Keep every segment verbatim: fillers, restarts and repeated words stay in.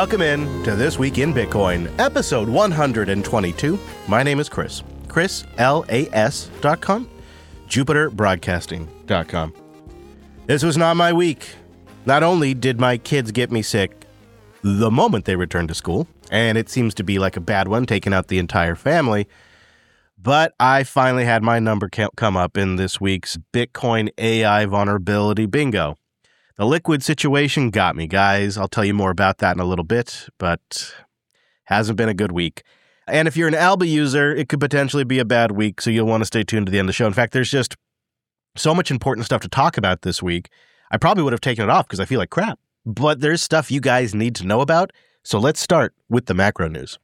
Welcome in to This Week in Bitcoin, episode one hundred twenty-two. My name is Chris. Chris, L A S dot com, Jupiter Broadcasting dot com. This was not my week. Not only did my kids get me sick the moment they returned to school, and it seems to be like a bad one, taking out the entire family, but I finally had my number come up in this week's Bitcoin A I vulnerability bingo. The Liquid situation got me, guys. I'll tell you more about that in a little bit, but hasn't been a good week. And if you're an Alba user, it could potentially be a bad week, so you'll want to stay tuned to the end of the show. In fact, there's just so much important stuff to talk about this week. I probably would have taken it off because I feel like crap. But there's stuff you guys need to know about, so let's start with the macro news.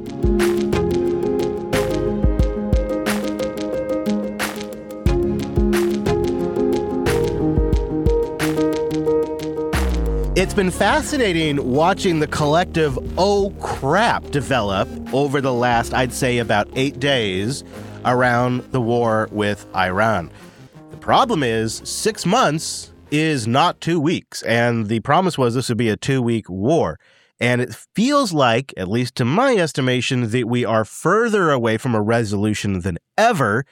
It's been fascinating watching the collective oh crap develop over the last, I'd say, about eight days around the war with Iran. The problem is six months is not two weeks, and the promise was this would be a two-week war. And it feels like, at least to my estimation, that we are further away from a resolution than ever,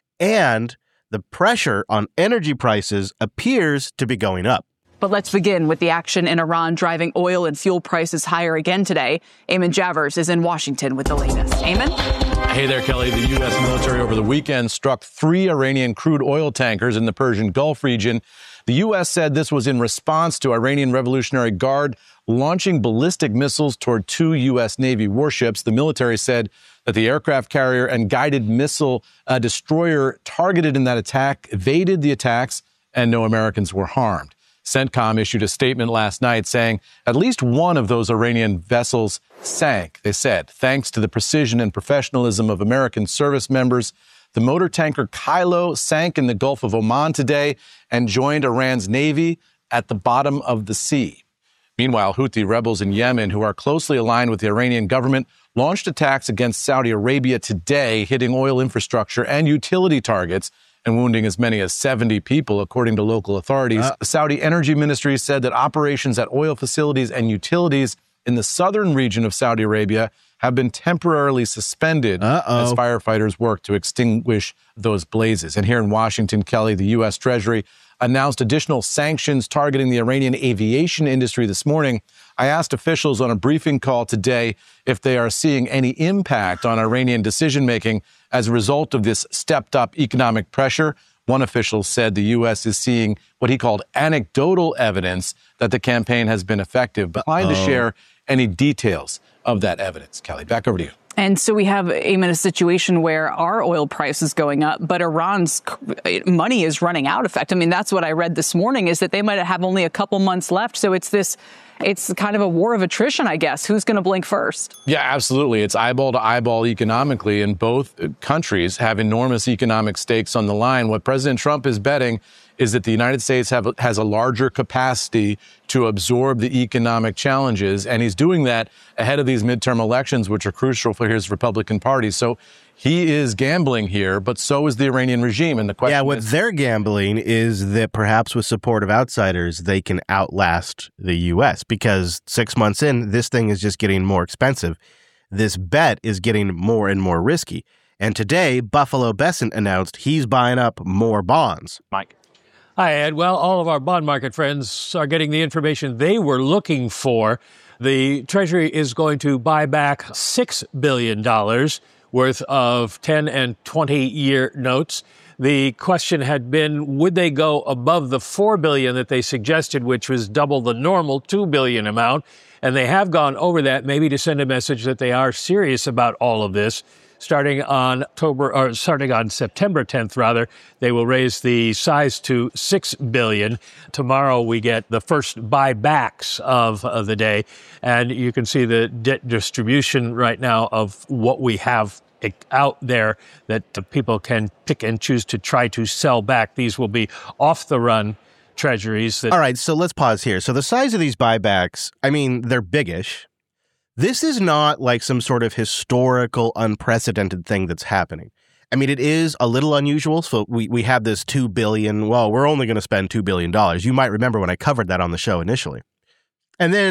and the pressure on energy prices appears to be going up. But let's begin with the action in Iran driving oil and fuel prices higher again today. Eamon Javers is in Washington with the latest. Eamon? Hey there, Kelly. The U S military over the weekend struck three Iranian crude oil tankers in the Persian Gulf region. The U S said this was in response to Iranian Revolutionary Guard launching ballistic missiles toward two U S Navy warships. The military said that the aircraft carrier and guided missile uh, destroyer targeted in that attack evaded the attacks, and no Americans were harmed. CENTCOM issued a statement last night saying at least one of those Iranian vessels sank. They said, thanks to the precision and professionalism of American service members, the motor tanker Kylo sank in the Gulf of Oman today and joined Iran's navy at the bottom of the sea. Meanwhile, Houthi rebels in Yemen, who are closely aligned with the Iranian government, launched attacks against Saudi Arabia today, hitting oil infrastructure and utility targets and wounding as many as seventy people, according to local authorities. Uh, the Saudi Energy Ministry said that operations at oil facilities and utilities in the southern region of Saudi Arabia have been temporarily suspended Uh-oh. as firefighters work to extinguish those blazes. And here in Washington, Kelly, the U S Treasury announced additional sanctions targeting the Iranian aviation industry this morning. I asked officials on a briefing call today if they are seeing any impact on Iranian decision-making as a result of this stepped-up economic pressure. One official said the U S is seeing what he called anecdotal evidence that the campaign has been effective, but declined to share any details of that evidence. Kelly, back over to you. And so we have, Eamon, a situation where our oil price is going up, but Iran's money is running out. In fact, I mean, that's what I read this morning, is that they might have only a couple months left. So it's this, it's kind of a war of attrition, I guess. Who's going to blink first? Yeah, absolutely. It's eyeball to eyeball economically, and both countries have enormous economic stakes on the line. What President Trump is betting is that the United States have, has a larger capacity to absorb the economic challenges, and he's doing that ahead of these midterm elections, which are crucial for his Republican Party. So he is gambling here, but so is the Iranian regime. And the question yeah, what is, they're gambling is that perhaps with support of outsiders, they can outlast the U S, because six months in, this thing is just getting more expensive. This bet is getting more and more risky. And today, Buffalo Besant announced he's buying up more bonds. Mike. Hi, Ed. Well, all of our bond market friends are getting the information they were looking for. The Treasury is going to buy back six billion dollars worth of ten and twenty-year notes. The question had been, would they go above the four billion dollars that they suggested, which was double the normal two billion dollars amount? And they have gone over that, maybe to send a message that they are serious about all of this. Starting on October, or starting on September tenth, rather, they will raise the size to six billion dollars. Tomorrow we get the first buybacks of, of the day, and you can see the debt distribution right now of what we have out there that the people can pick and choose to try to sell back. These will be off-the-run treasuries. That- All right, so let's pause here. So the size of these buybacks, I mean, they're biggish. This is not like some sort of historical, unprecedented thing that's happening. I mean, it is a little unusual. So we, we have this two billion dollars, well, we're only going to spend two billion dollars. You might remember when I covered that on the show initially. And then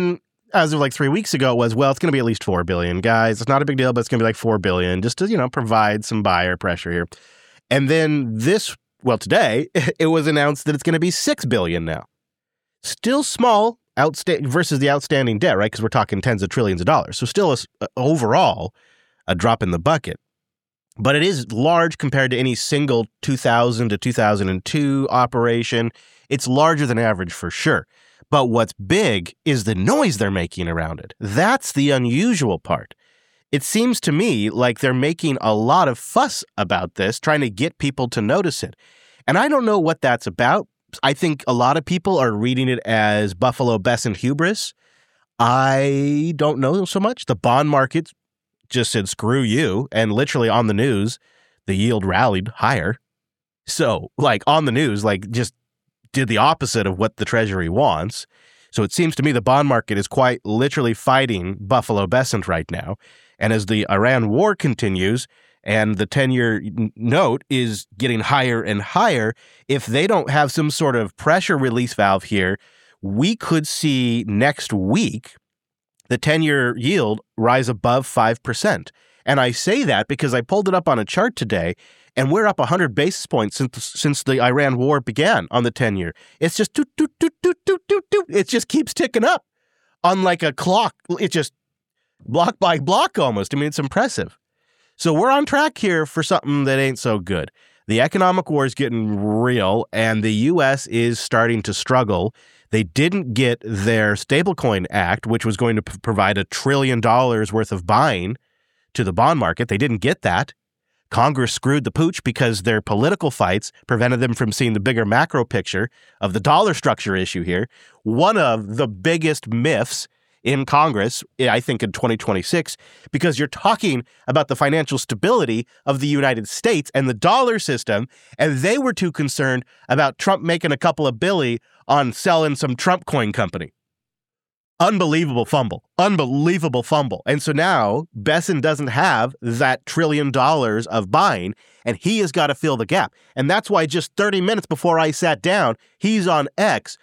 as of like three weeks ago, was, well, it's going to be at least four billion dollars, guys. It's not a big deal, but it's going to be like four billion dollars just to, you know, provide some buyer pressure here. And then this, well, today, it was announced that it's going to be six billion dollars now. Still small outsta- versus the outstanding debt, right? Because we're talking tens of trillions of dollars. So still, a, overall, a drop in the bucket. But it is large compared to any single two thousand to two thousand two operation. It's larger than average for sure. But what's big is the noise they're making around it. That's the unusual part. It seems to me like they're making a lot of fuss about this, trying to get people to notice it. And I don't know what that's about. I think a lot of people are reading it as Buffalo Besant hubris. I don't know so much. The bond market just said, screw you. And literally on the news, the yield rallied higher. So like on the news, like just did the opposite of what the Treasury wants. So it seems to me the bond market is quite literally fighting Buffalo Besant right now. And as the Iran war continues and the ten-year note is getting higher and higher, if they don't have some sort of pressure release valve here, we could see next week the ten-year yield rise above five percent. And I say that because I pulled it up on a chart today, and we're up one hundred basis points since since the Iran war began on the ten-year. It's just doot, doot, doot, doot, doot, doot, doot. It just keeps ticking up on like a clock. It just block by block almost. I mean, it's impressive. So we're on track here for something that ain't so good. The economic war is getting real, and the U S is starting to struggle. They didn't get their Stablecoin Act, which was going to p- provide a trillion dollars worth of buying to the bond market. They didn't get that. Congress screwed the pooch because their political fights prevented them from seeing the bigger macro picture of the dollar structure issue here. One of the biggest myths in Congress, I think in twenty twenty-six, because you're talking about the financial stability of the United States and the dollar system, and they were too concerned about Trump making a couple of billy on selling some Trump coin company. Unbelievable fumble. Unbelievable fumble. And so now Besant doesn't have that trillion dollars of buying, and he has got to fill the gap. And that's why just thirty minutes before I sat down, he's on X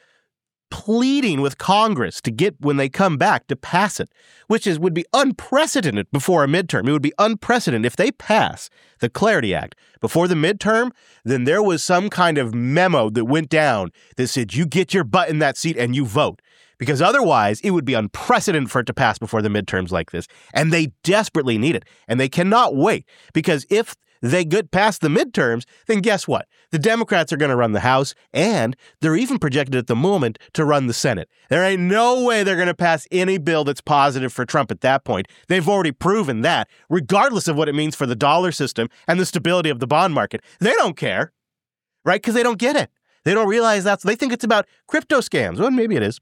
pleading with Congress to get, when they come back, to pass it, which is would be unprecedented before a midterm. It would be unprecedented. If they pass the Clarity Act before the midterm, then there was some kind of memo that went down that said, you get your butt in that seat and you vote. Because otherwise, it would be unprecedented for it to pass before the midterms like this. And they desperately need it. And they cannot wait. Because if they get past the midterms, then guess what? The Democrats are going to run the House, and they're even projected at the moment to run the Senate. There ain't no way they're going to pass any bill that's positive for Trump at that point. They've already proven that, regardless of what it means for the dollar system and the stability of the bond market. They don't care, right? Because they don't get it. They don't realize that's, they think it's about crypto scams. Well, maybe it is.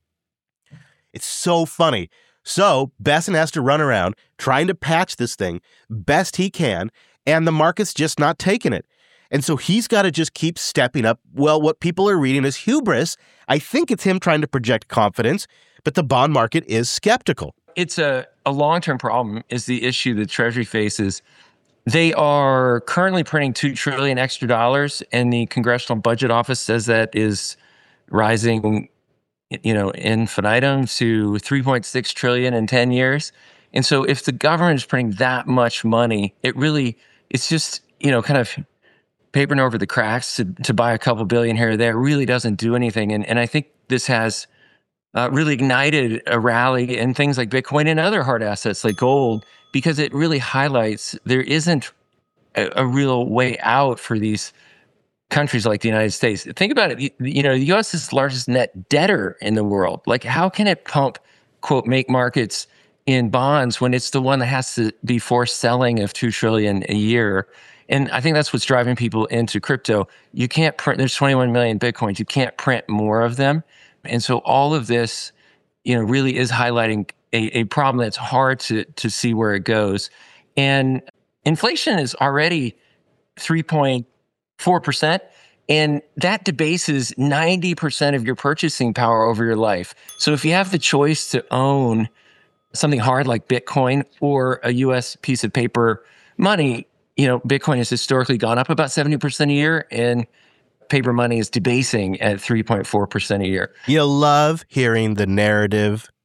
It's so funny. So Besant has to run around trying to patch this thing best he can, and the market's just not taking it. And so he's got to just keep stepping up. Well, what people are reading as hubris. I think it's him trying to project confidence, but the bond market is skeptical. It's a, a long-term problem is the issue the Treasury faces. They are currently printing two trillion dollars extra dollars, and the Congressional Budget Office says that is rising, you know, infinitum to three point six trillion dollars in ten years. And so if the government is printing that much money, it really, it's just, you know, kind of papering over the cracks to, to buy a couple billion here or there. It really doesn't do anything. And, and I think this has uh, really ignited a rally in things like Bitcoin and other hard assets like gold, because it really highlights there isn't a, a real way out for these countries like the United States. Think about it. You know, the U S is the largest net debtor in the world. Like, how can it pump, quote, make markets in bonds when it's the one that has to be forced selling of two trillion dollars a year? And I think that's what's driving people into crypto. You can't print, there's twenty-one million Bitcoins. You can't print more of them. And so all of this, you know, really is highlighting a, a problem that's hard to, to see where it goes. And inflation is already three point four percent. And that debases ninety percent of your purchasing power over your life. So if you have the choice to own something hard like Bitcoin or a U S piece of paper money, you know, Bitcoin has historically gone up about seventy percent a year, and paper money is debasing at three point four percent a year. You love hearing the narrative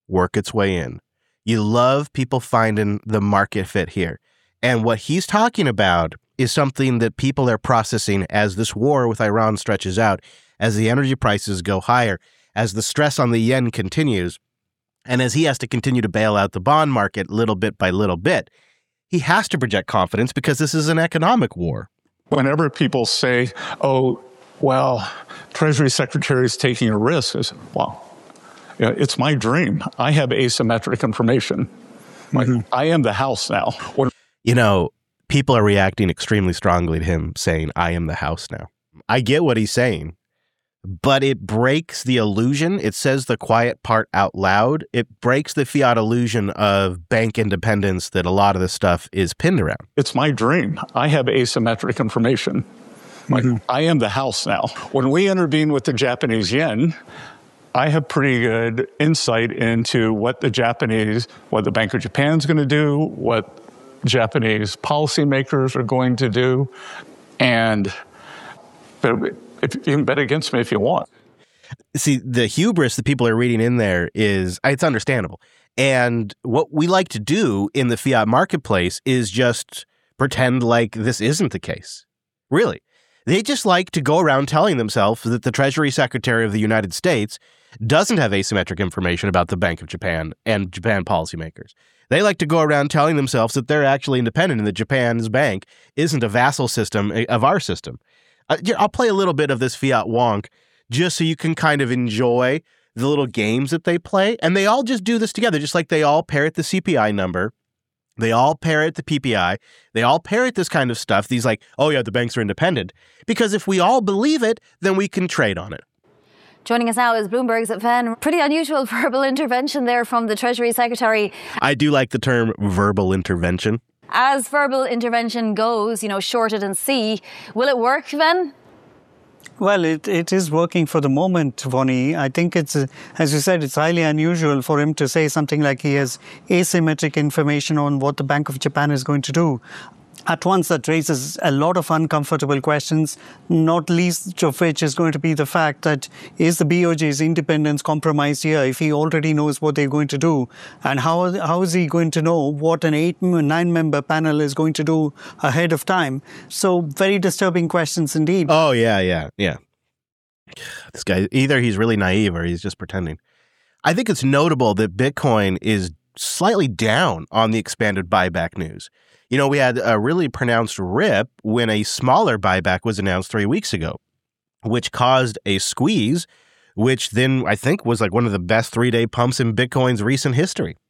work its way in. You love people finding the market fit here. And what he's talking about is something that people are processing as this war with Iran stretches out, as the energy prices go higher, as the stress on the yen continues, and as he has to continue to bail out the bond market little bit by little bit. He has to project confidence because this is an economic war. Whenever people say, oh, well, Treasury Secretary is taking a risk, I say, well, you know, it's my dream. I have asymmetric information. Like, mm-hmm. I am the house now. What- you know, people are reacting extremely strongly to him saying, I am the house now. I get what he's saying, but it breaks the illusion. It says the quiet part out loud. It breaks the fiat illusion of bank independence that a lot of this stuff is pinned around. It's my dream. I have asymmetric information. Like, mm-hmm. I am the house now. When we intervene with the Japanese yen, I have pretty good insight into what the Japanese, what the Bank of Japan is going to do, what Japanese policymakers are going to do, and but if, you can bet against me if you want. See, the hubris that people are reading in there is, it's understandable. And what we like to do in the fiat marketplace is just pretend like this isn't the case. Really. They just like to go around telling themselves that the Treasury Secretary of the United States doesn't have asymmetric information about the Bank of Japan and Japan policymakers. They like to go around telling themselves that they're actually independent and that Japan's bank isn't a vassal system of our system. Uh, I'll play a little bit of this fiat wonk just so you can kind of enjoy the little games that they play. And they all just do this together, just like they all parrot the C P I number. They all parrot the P P I. They all parrot this kind of stuff. These like, oh yeah, the banks are independent. Because if we all believe it, then we can trade on it. Joining us now is Bloomberg's Ven. Pretty unusual verbal intervention there from the Treasury Secretary. I do like the term verbal intervention. As verbal intervention goes, you know, short it and see, will it work, Ven? Well, it, it is working for the moment, Vonnie. I think it's, uh, as you said, it's highly unusual for him to say something like he has asymmetric information on what the Bank of Japan is going to do. At once, that raises a lot of uncomfortable questions, not least of which is going to be the fact that is the B O J's independence compromised here if he already knows what they're going to do? And how, how is he going to know what an eight, nine-member panel is going to do ahead of time? So very disturbing questions indeed. Oh, yeah, yeah, yeah. This guy, either he's really naive or he's just pretending. I think it's notable that Bitcoin is slightly down on the expanded buyback news. You know, we had a really pronounced rip when a smaller buyback was announced three weeks ago, which caused a squeeze, which then I think was like one of the best three-day pumps in Bitcoin's recent history.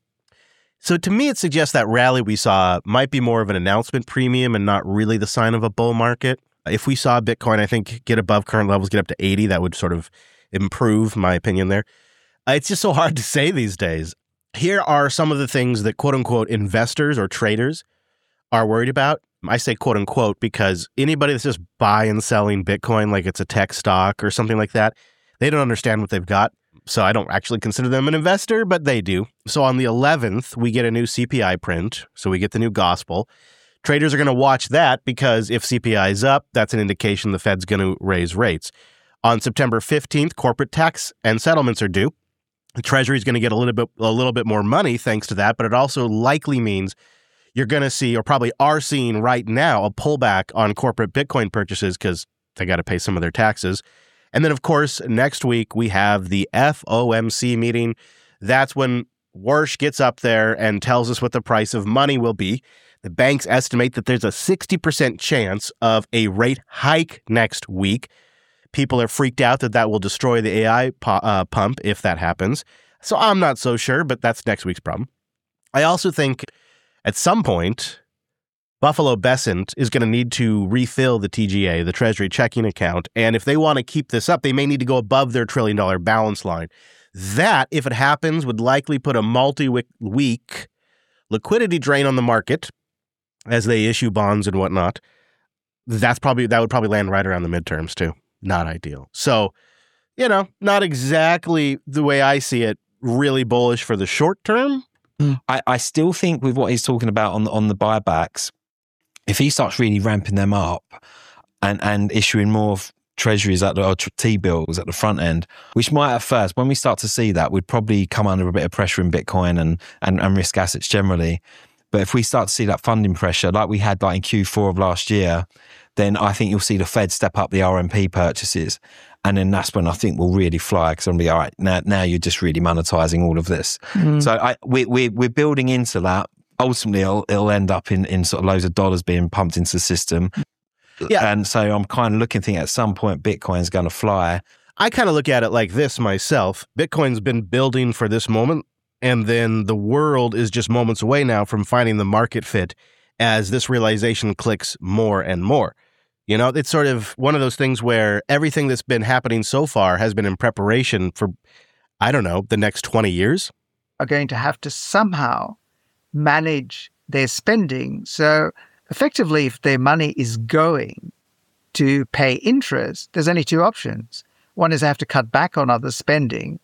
So to me, it suggests that rally we saw might be more of an announcement premium and not really the sign of a bull market. If we saw Bitcoin, I think, get above current levels, get up to eighty, that would sort of improve my opinion there. Uh, it's just so hard to say these days. Here are some of the things that quote-unquote investors or traders are worried about. I say quote unquote because anybody that's just buying and selling Bitcoin like it's a tech stock or something like that, they don't understand what they've got. So I don't actually consider them an investor, but they do. So on the eleventh, we get a new C P I print. So we get the new gospel. Traders are going to watch that because if C P I is up, that's an indication the Fed's going to raise rates. On September fifteenth, corporate tax and settlements are due. The Treasury is going to get a little bit a little bit more money thanks to that, but it also likely means you're going to see, or probably are seeing right now, a pullback on corporate Bitcoin purchases because they got to pay some of their taxes. And then, of course, next week we have the F O M C meeting. That's when Warsh gets up there and tells us what the price of money will be. The banks estimate that there's a sixty percent chance of a rate hike next week. People are freaked out that that will destroy the A I pu- uh, pump if that happens. So I'm not so sure, but that's next week's problem. I also think at some point, Buffalo Besant is going to need to refill the T G A, the Treasury checking account. And if they want to keep this up, they may need to go above their trillion dollar balance line. That, if it happens, would likely put a multi-week liquidity drain on the market as they issue bonds and whatnot. That's probably, that would probably land right around the midterms too. Not ideal. So, you know, not exactly the way I see it, really bullish for the short term. I, I still think with what he's talking about on the, on the buybacks, if he starts really ramping them up and, and issuing more treasuries at the, or T-bills at the front end, which might at first, when we start to see that, we'd probably come under a bit of pressure in Bitcoin and, and, and risk assets generally. But if we start to see that funding pressure, like we had like in Q four of last year, then I think you'll see the Fed step up the R M P purchases. And then that's when I think we'll really fly, because I'm be all right, now, now you're just really monetizing all of this. Mm. So I, we, we, we're building into that. Ultimately, it'll, it'll end up in, in sort of loads of dollars being pumped into the system. Yeah. And so I'm kind of looking, thinking at some point, Bitcoin's going to fly. I kind of look at it like this myself. Bitcoin's been building for this moment, and then the world is just moments away now from finding the market fit as this realization clicks more and more. You know, it's sort of one of those things where everything that's been happening so far has been in preparation for, I don't know, the next twenty years. Are going to have to somehow manage their spending. So effectively, if their money is going to pay interest, there's only two options. One is they have to cut back on other spending,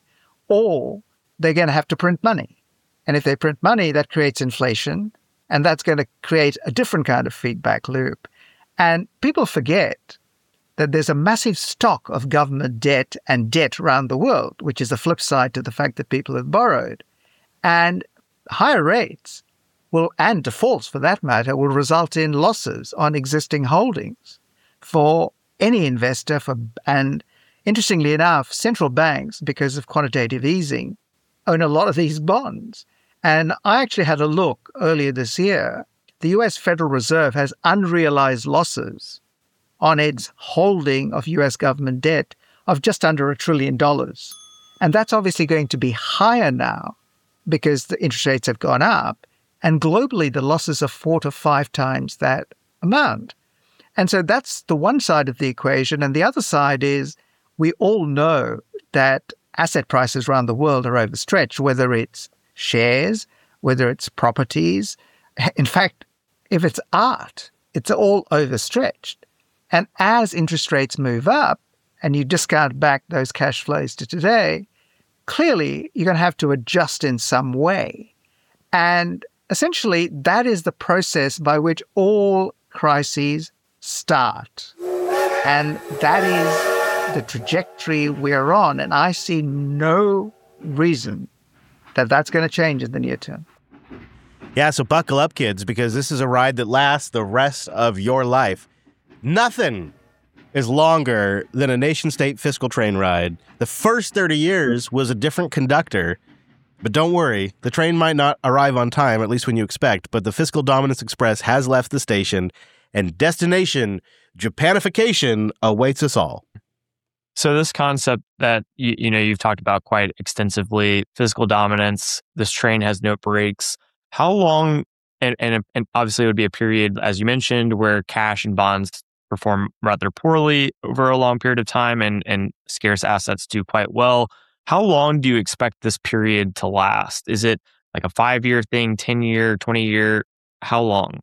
or they're going to have to print money. And if they print money, that creates inflation, and that's going to create a different kind of feedback loop. And people forget that there's a massive stock of government debt and debt around the world, which is the flip side to the fact that people have borrowed. And higher rates will, and defaults for that matter, will result in losses on existing holdings for any investor. For and interestingly enough, central banks, because of quantitative easing, own a lot of these bonds. And I actually had a look earlier this year. The U S Federal Reserve has unrealized losses on its holding of U S government debt of just under a trillion dollars. And that's obviously going to be higher now because the interest rates have gone up. And globally, the losses are four to five times that amount. And so that's the one side of the equation. And the other side is we all know that asset prices around the world are overstretched, whether it's shares, whether it's properties. In fact, if it's art, it's all overstretched. And as interest rates move up and you discount back those cash flows to today, clearly you're going to have to adjust in some way. And essentially, that is the process by which all crises start. And that is the trajectory we're on. And I see no reason that that's going to change in the near term. Yeah, so buckle up, kids, because this is a ride that lasts the rest of your life. Nothing is longer than a nation-state fiscal train ride. The first thirty years was a different conductor, but don't worry, the train might not arrive on time, at least when you expect, but the Fiscal Dominance Express has left the station, and destination Japanification awaits us all. So this concept that you, you know you've talked about quite extensively, fiscal dominance, this train has no brakes. How long, and, and, and obviously it would be a period, as you mentioned, where cash and bonds perform rather poorly over a long period of time and, and scarce assets do quite well. How long do you expect this period to last? Is it like a five-year thing, ten-year, twenty-year? How long?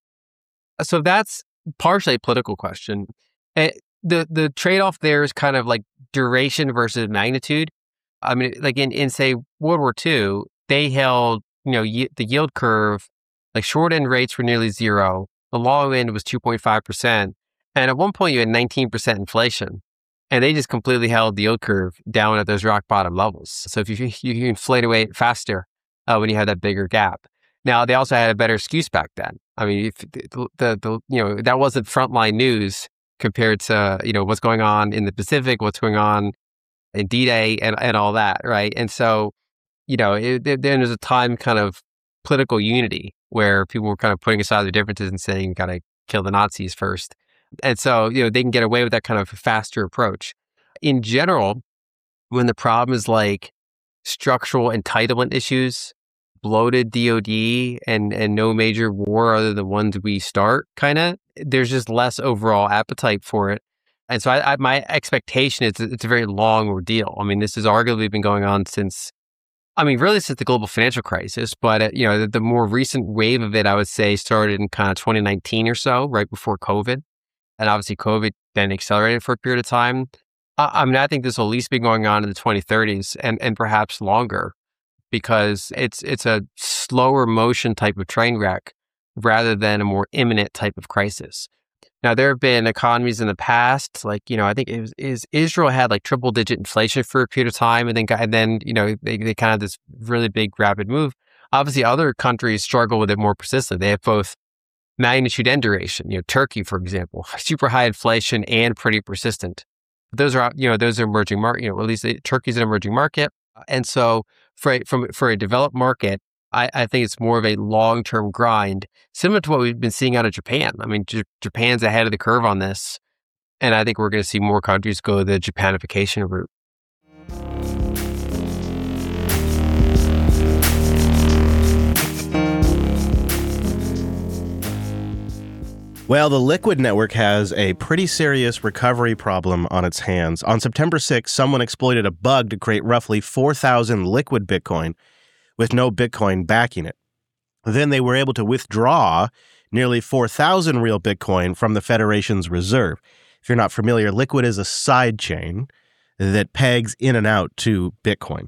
So that's partially a political question. It, the the trade-off there is kind of like duration versus magnitude. I mean, like in, in say, World War Two, they held, you know, y- the yield curve, like short end rates were nearly zero. The long end was two point five percent. And at one point you had nineteen percent inflation. And they just completely held the yield curve down at those rock bottom levels. So if you, you, you inflate away faster uh, when you have that bigger gap. Now, they also had a better excuse back then. I mean, if the, the, the you know, that wasn't frontline news compared to, you know, what's going on in the Pacific, what's going on in D-Day and, and all that, right? And so, you know, it, it, then there's a time kind of political unity where people were kind of putting aside their differences and saying, you got to kill the Nazis first. And so, you know, they can get away with that kind of faster approach. In general, when the problem is like structural entitlement issues, bloated D O D, and, and no major war other than the ones we start, kind of, there's just less overall appetite for it. And so I, I, my expectation is it's a very long ordeal. I mean, this has arguably been going on since, I mean, really since the global financial crisis, but, uh, you know, the, the more recent wave of it, I would say, started in kind of twenty nineteen or so, right before COVID. And obviously COVID then accelerated for a period of time. Uh, I mean, I think this will at least be going on in the twenty thirties and, and perhaps longer, because it's it's a slower motion type of train wreck rather than a more imminent type of crisis. Now, there have been economies in the past, like, you know, I think it was is Israel had like triple digit inflation for a period of time. And then, and then you know, they, they kind of this really big rapid move. Obviously, other countries struggle with it more persistently. They have both magnitude and duration. You know, Turkey, for example, super high inflation and pretty persistent. Those are, you know, those are emerging market, you know, at least Turkey's an emerging market. And so for a, from, for a developed market, I, I think it's more of a long-term grind, similar to what we've been seeing out of Japan. I mean, J- Japan's ahead of the curve on this. And I think we're going to see more countries go the Japanification route. Well, the Liquid network has a pretty serious recovery problem on its hands. On September sixth, someone exploited a bug to create roughly four thousand Liquid Bitcoin with no Bitcoin backing it. Then they were able to withdraw nearly four thousand real Bitcoin from the Federation's reserve. If you're not familiar, Liquid is a side chain that pegs in and out to Bitcoin.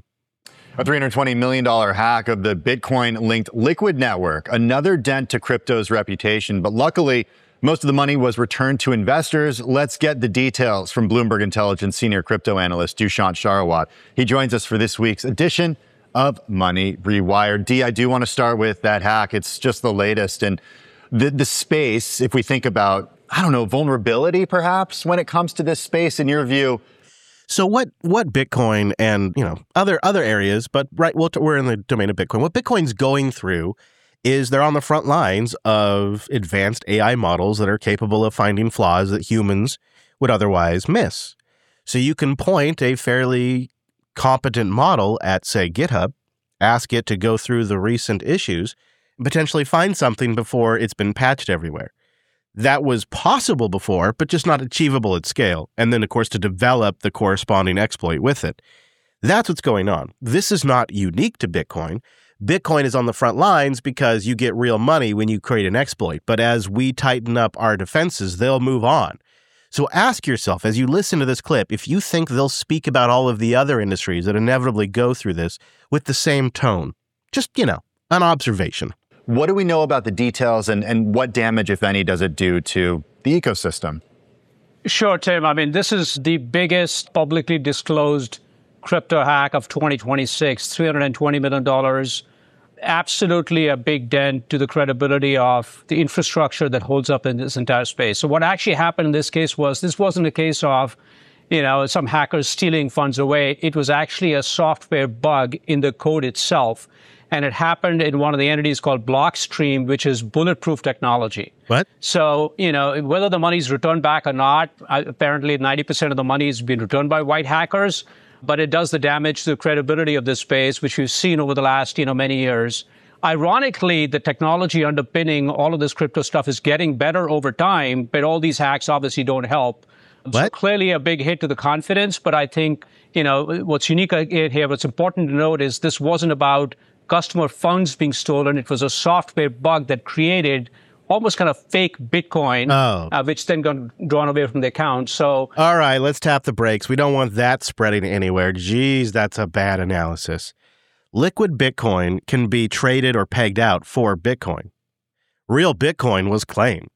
A three hundred twenty million dollars hack of the Bitcoin-linked Liquid network, another dent to crypto's reputation. But luckily, most of the money was returned to investors. Let's get the details from Bloomberg Intelligence senior crypto analyst Dushyant Sharawat. He joins us for this week's edition of Money Rewired. D, I do want to start with that hack. It's just the latest. And the, the space, if we think about, I don't know, vulnerability perhaps when it comes to this space, in your view. So what what Bitcoin and, you know, other other areas, but right, well, we're in the domain of Bitcoin. What Bitcoin's going through is they're on the front lines of advanced A I models that are capable of finding flaws that humans would otherwise miss. So you can point a fairly competent model at, say, GitHub, ask it to go through the recent issues, and potentially find something before it's been patched everywhere. That was possible before, but just not achievable at scale. And then, of course, to develop the corresponding exploit with it. That's what's going on. This is not unique to Bitcoin. Bitcoin is on the front lines because you get real money when you create an exploit. But as we tighten up our defenses, they'll move on. So ask yourself, as you listen to this clip, if you think they'll speak about all of the other industries that inevitably go through this with the same tone. Just, you know, an observation. What do we know about the details, and, and what damage, if any, does it do to the ecosystem? Sure, Tim. I mean, this is the biggest publicly disclosed crypto hack of twenty twenty-six, three hundred twenty million dollars. Absolutely a big dent to the credibility of the infrastructure that holds up in this entire space. So what actually happened in this case was, this wasn't a case of, you know, some hackers stealing funds away. It was actually a software bug in the code itself. And it happened in one of the entities called Blockstream, which is bulletproof technology. What? So, you know, whether the money is returned back or not, apparently ninety percent of the money has been returned by white hackers. But it does the damage to the credibility of this space, which we've seen over the last, you know, many years. Ironically, the technology underpinning all of this crypto stuff is getting better over time, but all these hacks obviously don't help. What? So clearly a big hit to the confidence. But I think, you know, what's unique here, what's important to note is this wasn't about customer funds being stolen. It was a software bug that created almost kind of fake Bitcoin, oh. uh, which then got drawn away from the account. So, all right, let's tap the brakes. We don't want that spreading anywhere. Geez, that's a bad analysis. Liquid Bitcoin can be traded or pegged out for Bitcoin. Real Bitcoin was claimed.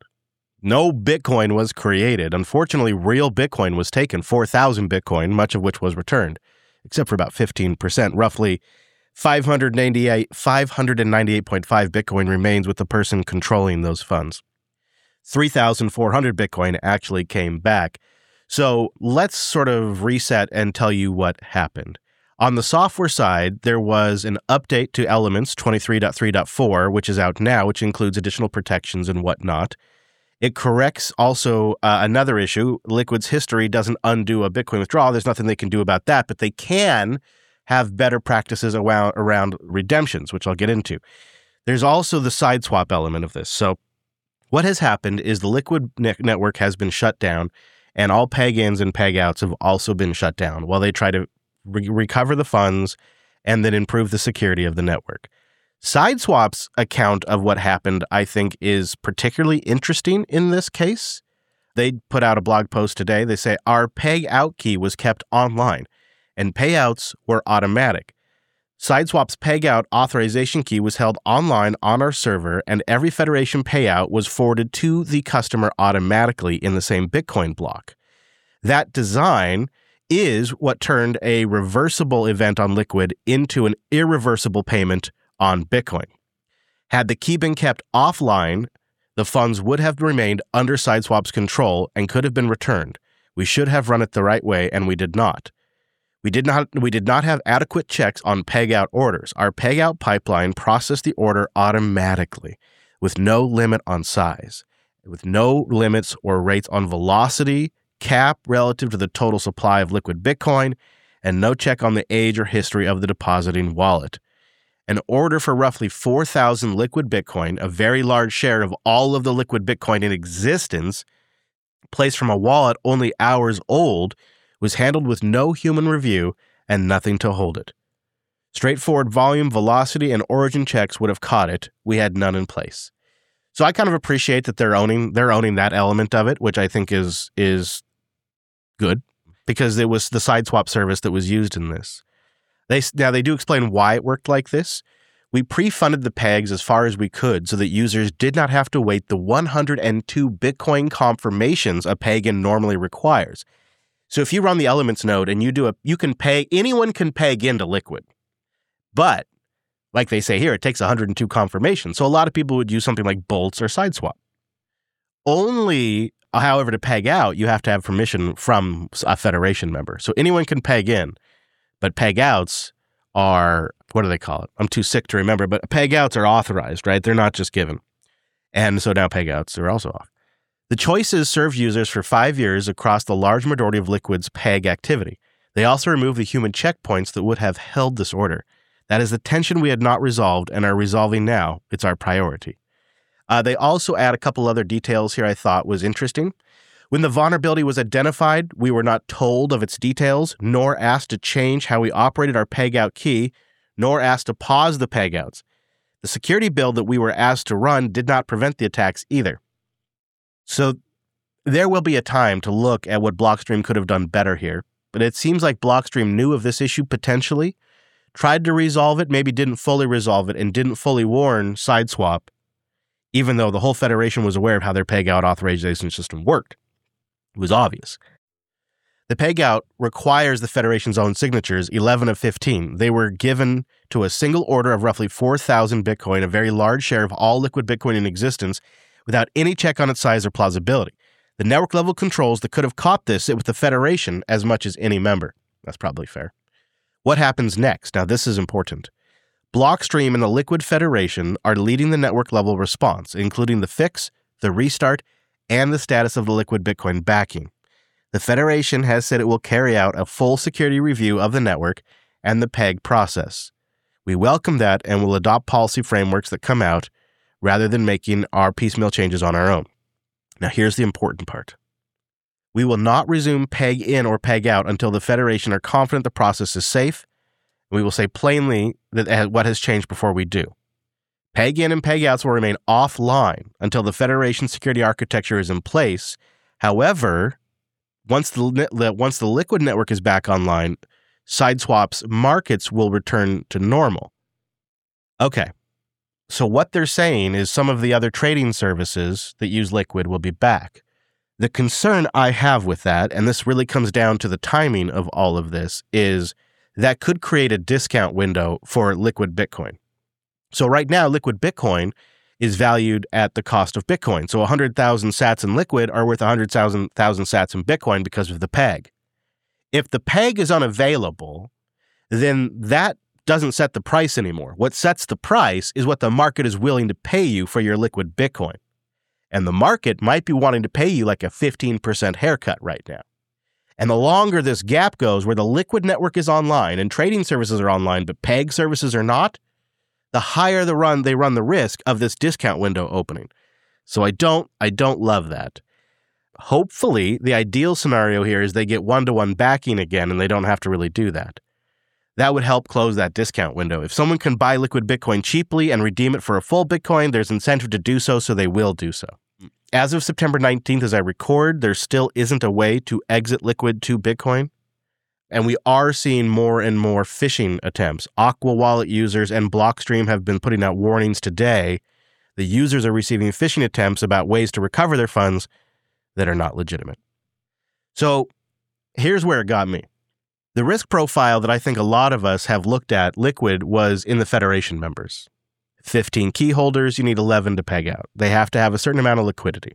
No Bitcoin was created. Unfortunately, real Bitcoin was taken, four thousand Bitcoin, much of which was returned, except for about fifteen percent, roughly five hundred ninety-eight point five Bitcoin remains with the person controlling those funds. three thousand four hundred Bitcoin actually came back. So let's sort of reset and tell you what happened. On the software side, there was an update to Elements twenty-three point three point four, which is out now, which includes additional protections and whatnot. It corrects also uh, another issue. Liquid's history doesn't undo a Bitcoin withdrawal. There's nothing they can do about that, but they can have better practices around, around redemptions, which I'll get into. There's also the side swap element of this. So what has happened is the Liquid ne- network has been shut down, and all peg-ins and peg-outs have also been shut down while they try to re- recover the funds and then improve the security of the network. SideSwap's account of what happened, I think, is particularly interesting in this case. They put out a blog post today. They say, our peg-out key was kept online, and payouts were automatic. Sideswap's peg-out authorization key was held online on our server, and every Federation payout was forwarded to the customer automatically in the same Bitcoin block. That design is what turned a reversible event on Liquid into an irreversible payment on Bitcoin. Had the key been kept offline, the funds would have remained under Sideswap's control and could have been returned. We should have run it the right way, and we did not. We did not we did not have adequate checks on peg-out orders. Our peg-out pipeline processed the order automatically with no limit on size, with no limits or rates on velocity, cap relative to the total supply of liquid Bitcoin, and no check on the age or history of the depositing wallet. An order for roughly four thousand liquid Bitcoin, a very large share of all of the liquid Bitcoin in existence, placed from a wallet only hours old, was handled with no human review and nothing to hold it. Straightforward volume, velocity, and origin checks would have caught it. We had none in place. So I kind of appreciate that they're owning they're owning that element of it, which I think is is good, because it was the Sideswap service that was used in this. They now they do explain why it worked like this. We pre-funded the pegs as far as we could so that users did not have to wait the one hundred two Bitcoin confirmations a peg-in normally requires. So if you run the Elements node and you do a, you can peg, anyone can peg into Liquid. But, like they say here, it takes one hundred two confirmations. So a lot of people would use something like Boltz or Sideswap. Only, however, to peg out, you have to have permission from a Federation member. So anyone can peg in, but peg outs are, what do they call it? I'm too sick to remember, but peg outs are authorized, right? They're not just given. And so now peg outs are also off. The choices serve users for five years across the large majority of Liquid's peg activity. They also remove the human checkpoints that would have held this order. That is the tension we had not resolved and are resolving now. It's our priority. Uh, they also add a couple other details here I thought was interesting. When the vulnerability was identified, we were not told of its details, nor asked to change how we operated our peg-out key, nor asked to pause the peg-outs. The security build that we were asked to run did not prevent the attacks either. So there will be a time to look at what Blockstream could have done better here, but it seems like Blockstream knew of this issue potentially, tried to resolve it, maybe didn't fully resolve it, and didn't fully warn Sideswap, even though the whole Federation was aware of how their peg-out authorization system worked. It was obvious. The peg-out requires the Federation's own signatures, eleven of fifteen. They were given to a single order of roughly four thousand Bitcoin, a very large share of all liquid Bitcoin in existence, without any check on its size or plausibility. The network-level controls that could have caught this sit with the Federation as much as any member. That's probably fair. What happens next? Now, this is important. Blockstream and the Liquid Federation are leading the network-level response, including the fix, the restart, and the status of the liquid Bitcoin backing. The Federation has said it will carry out a full security review of the network and the peg process. We welcome that and will adopt policy frameworks that come out rather than making our piecemeal changes on our own. Now, here's the important part. We will not resume peg in or peg out until the Federation are confident the process is safe. We will say plainly that what has changed before we do. Peg in and peg outs will remain offline until the Federation security architecture is in place. However, once the, once the Liquid network is back online, Sideswap's markets will return to normal. Okay. So what they're saying is some of the other trading services that use Liquid will be back. The concern I have with that, and this really comes down to the timing of all of this, is that could create a discount window for Liquid Bitcoin. So right now, Liquid Bitcoin is valued at the cost of Bitcoin. So one hundred thousand sats in Liquid are worth one hundred thousand sats in Bitcoin because of the peg. If the peg is unavailable, then that doesn't set the price anymore. What sets the price is what the market is willing to pay you for your Liquid Bitcoin. And the market might be wanting to pay you like a fifteen percent haircut right now. And the longer this gap goes where the Liquid network is online and trading services are online, but peg services are not, the higher the run they run the risk of this discount window opening. So I don't, I don't love that. Hopefully, the ideal scenario here is they get one-to-one backing again and they don't have to really do that. That would help close that discount window. If someone can buy Liquid Bitcoin cheaply and redeem it for a full Bitcoin, there's incentive to do so, so they will do so. As of September nineteenth, as I record, there still isn't a way to exit Liquid to Bitcoin. And we are seeing more and more phishing attempts. Aqua Wallet users and Blockstream have been putting out warnings today. The users are receiving phishing attempts about ways to recover their funds that are not legitimate. So here's where it got me. The risk profile that I think a lot of us have looked at Liquid was in the Federation members. fifteen key holders, you need eleven to peg out. They have to have a certain amount of liquidity.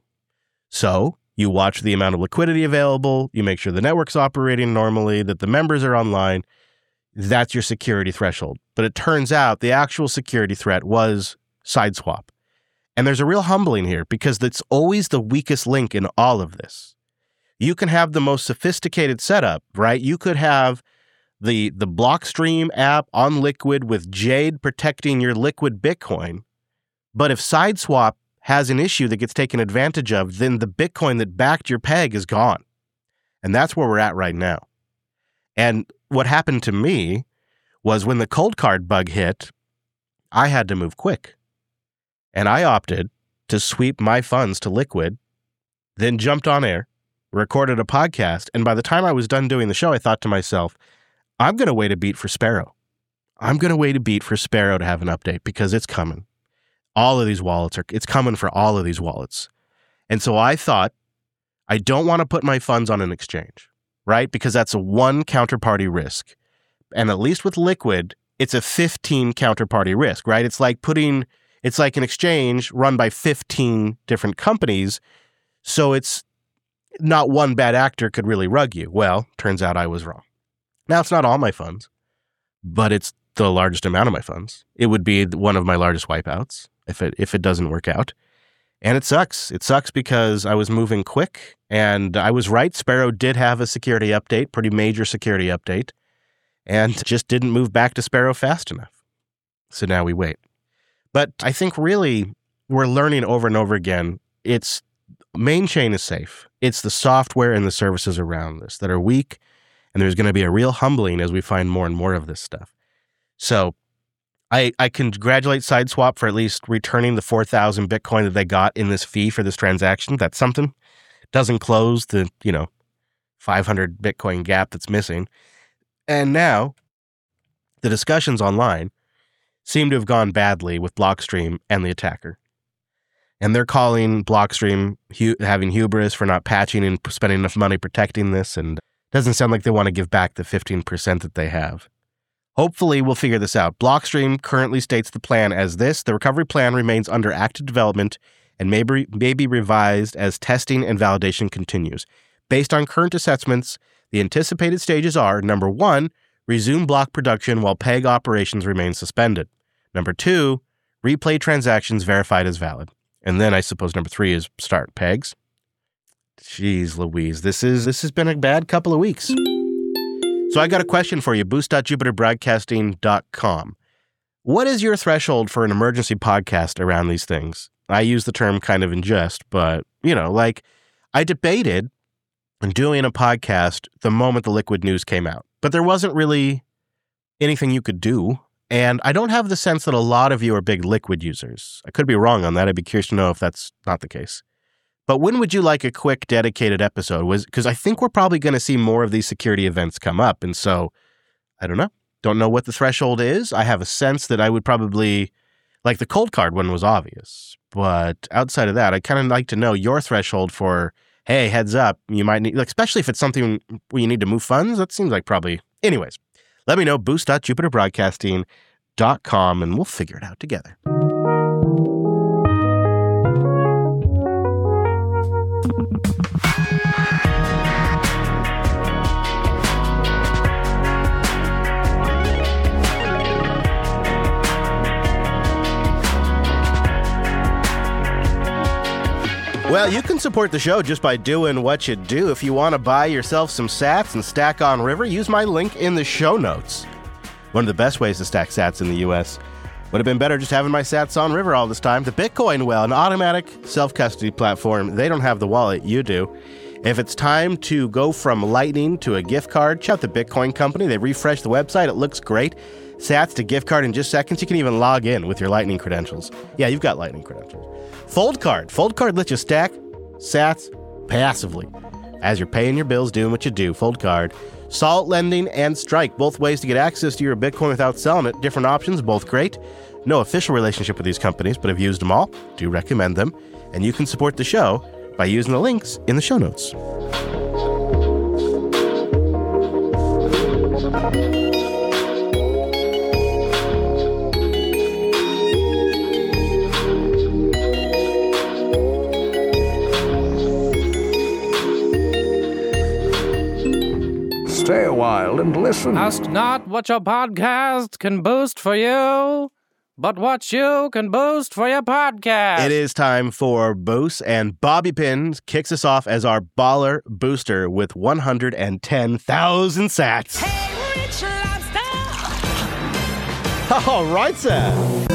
So you watch the amount of liquidity available, you make sure the network's operating normally, that the members are online. That's your security threshold. But it turns out the actual security threat was Sideswap. And there's a real humbling here because it's always the weakest link in all of this. You can have the most sophisticated setup, right? You could have the the Blockstream app on Liquid with Jade protecting your Liquid Bitcoin. But if Sideswap has an issue that gets taken advantage of, then the Bitcoin that backed your peg is gone. And that's where we're at right now. And what happened to me was when the cold card bug hit, I had to move quick. And I opted to sweep my funds to Liquid, then jumped on air, recorded a podcast, and by the time I was done doing the show, I thought to myself, I'm going to wait a beat for Sparrow. I'm going to wait a beat for Sparrow to have an update because it's coming. All of these wallets are, it's coming for all of these wallets. And so I thought, I don't want to put my funds on an exchange, right? Because that's a one counterparty risk. And at least with Liquid, it's a fifteen counterparty risk, right? It's like putting, it's like an exchange run by fifteen different companies. So it's not one bad actor could really rug you. Well, turns out I was wrong. Now, it's not all my funds, but it's the largest amount of my funds. It would be one of my largest wipeouts if it if it doesn't work out. And it sucks. It sucks because I was moving quick, and I was right. Sparrow did have a security update, pretty major security update, and just didn't move back to Sparrow fast enough. So now we wait. But I think really we're learning over and over again, it's main chain is safe. It's the software and the services around this that are weak, and there's going to be a real humbling as we find more and more of this stuff. So I, I congratulate Sideswap for at least returning the four thousand Bitcoin that they got in this fee for this transaction. That's something. It doesn't close the, you know, five hundred Bitcoin gap that's missing. And now the discussions online seem to have gone badly with Blockstream and the attacker. And they're calling Blockstream hu- having hubris for not patching and spending enough money protecting this. And it doesn't sound like they want to give back the fifteen percent that they have. Hopefully, we'll figure this out. Blockstream currently states the plan as this. The recovery plan remains under active development and may be, may be revised as testing and validation continues. Based on current assessments, the anticipated stages are, number one, resume block production while peg operations remain suspended. Number two, replay transactions verified as valid. And then I suppose number three is start pegs. Jeez Louise, this is this has been a bad couple of weeks. So I got a question for you, boost dot jupiter broadcasting dot com. What is your threshold for an emergency podcast around these things? I use the term kind of in jest, but, you know, like I debated doing a podcast the moment the Liquid news came out, but there wasn't really anything you could do. And I don't have the sense that a lot of you are big Liquid users. I could be wrong on that. I'd be curious to know if that's not the case. But when would you like a quick, dedicated episode? Was because I think we're probably going to see more of these security events come up. And so, I don't know. Don't know what the threshold is. I have a sense that I would probably, like the cold card one was obvious. But outside of that, I kind of like to know your threshold for, hey, heads up, you might need, like, especially if it's something where you need to move funds. That seems like probably, anyways. Let me know, boost dot jupiter broadcasting dot com, and we'll figure it out together. Well, you can support the show just by doing what you do. If you want to buy yourself some sats and stack on River, use my link in the show notes. One of the best ways to stack sats in the U S. Would have been better just having my sats on River all this time. The Bitcoin Well, an automatic self-custody platform. They don't have the wallet, you do. If it's time to go from Lightning to a gift card, check out the Bitcoin Company. They refreshed the website. It looks great. Sats to gift card in just seconds. You can even log in with your Lightning credentials. Yeah, you've got Lightning credentials. Fold Card. Fold Card lets you stack sats passively. as you're paying your bills, doing what you do. Fold Card. Salt Lending and Strike, both ways to get access to your Bitcoin without selling it. Different options, both great. No official relationship with these companies, but I've used them all. Do recommend them. And you can support the show by using the links in the show notes. Stay a while and listen. Ask not what your podcast can boost for you, but what you can boost for your podcast. It is time for Boost, and Bobby Pin kicks us off as our baller booster with one hundred ten thousand sats. Hey, Rich Lobster! All right, sir.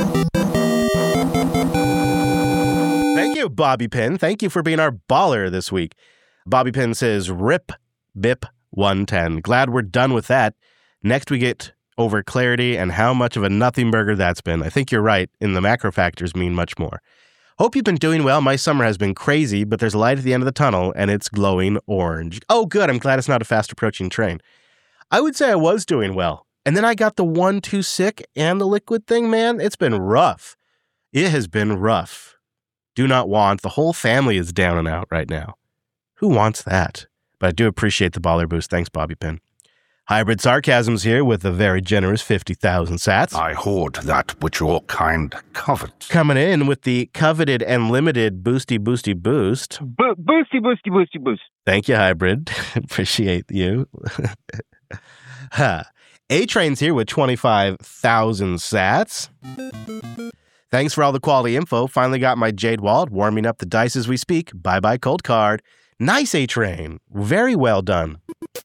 Thank you, Bobby Pin. Thank you for being our baller this week. Bobby Pin says, rip, bip, one ten. Glad we're done with that. Next, we get over Clarity and how much of a nothing burger that's been. I think you're right, and the macro factors mean much more. Hope you've been doing well. My summer has been crazy, but there's a light at the end of the tunnel, and it's glowing orange. Oh, good. I'm glad it's not a fast-approaching train. I would say I was doing well. And then I got the one, two sick and the liquid thing, man. It's been rough. It has been rough. Do not want. The whole family is down and out right now. Who wants that? But I do appreciate the baller boost. Thanks, Bobby Pin. Hybrid Sarcasm's here with a very generous fifty thousand sats. I hoard that which your kind covet. Coming in with the coveted and limited boosty, boosty, boost. Bo- boosty, boosty, boosty, boost. Thank you, Hybrid. Appreciate you. A-Train's here with twenty-five thousand sats. Thanks for all the quality info. Finally got my Jade Wallet warming up the dice as we speak. Bye-bye, Cold Card. Nice, A-Train. Very well done.